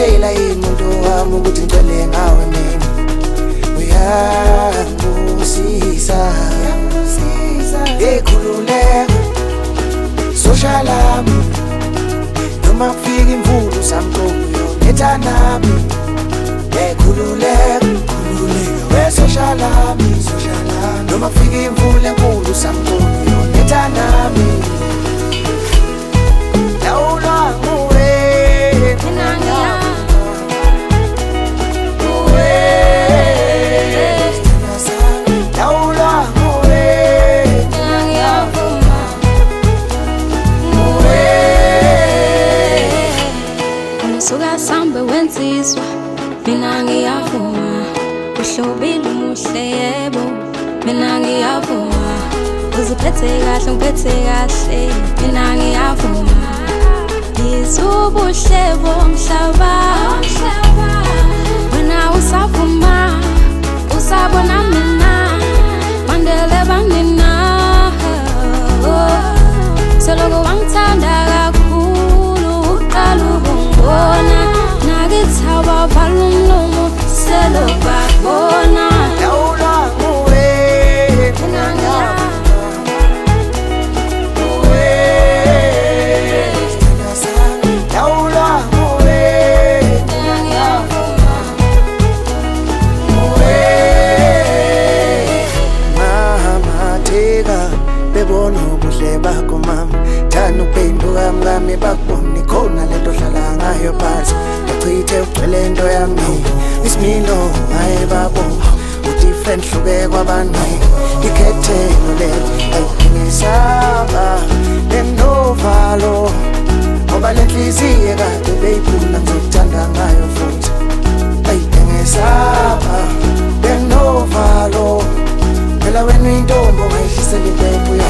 Uyangitshela yini umuntu wami ukuthi ngicele ngawe mina uyangusisa ekhululeka soshalami noma kufika imvula usamqoyo nethanami ekhululeka wesoshalami noma kufika imvula enkulu usamqoyo nethanami lawula nguwe mina suka sambe wensizwa mina ngiyavuma uhlobile umuhle yebo mina ngiyavuma uziphethe kahle ngiphethe kahle mina ngiyavuma izubuhle bomhlaba wena usavuma usabona mina mandele banina seloko wangithanda kakhulu uqala ubona nakithi abavala umlomo selobabona lawula nguwe mina lawula nguwe mama theka bebona ubuhle bakho mama thana uphenduka mngami bakubona khona lento hlala ngayo phansi ngachithe ugcwele into yami isimilo hayi babo udifferent hluke kwabantu ikhethelo le ayingisaba lenovalo ngoba lenhliziyo kade beyiphula ngizokuthanda ngayo futhi ayingisaba lenovalo phela wena intombi ongayihlisela impepho